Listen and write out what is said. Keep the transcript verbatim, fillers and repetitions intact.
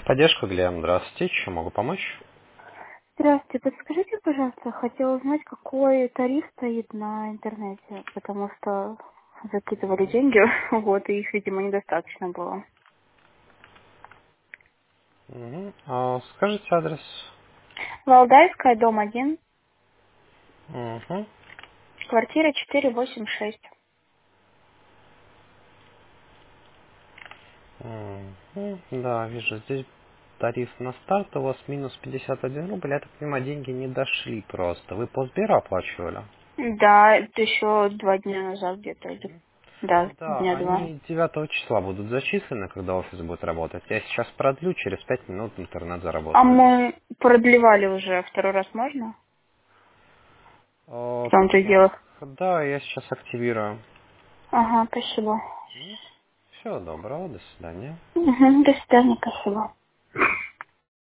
Поддержка, Глеб, здравствуйте, чем могу помочь? Здравствуйте, подскажите, пожалуйста, хотела узнать, какой тариф стоит на интернете, потому что закидывали деньги, вот, и их, видимо, недостаточно было. Мгм. А, скажите адрес. Валдайская, дом один, Мгм. квартира четыре восемь шесть. Мгм. Да, вижу, здесь тариф на старт у вас минус пятьдесят один рубль. Я так понимаю, деньги не дошли просто. Вы по Сберу оплачивали? Да, это еще два дня назад где-то, или- да, Да, дня два. они девятого числа будут зачислены, когда офис будет работать. Я сейчас продлю, через пять минут интернет А заработает. мы продлевали уже, второй раз можно? В О, том-то и так, дело. да, я сейчас активирую. Ага, спасибо. Всего доброго, до свидания. Угу, до свидания, спасибо.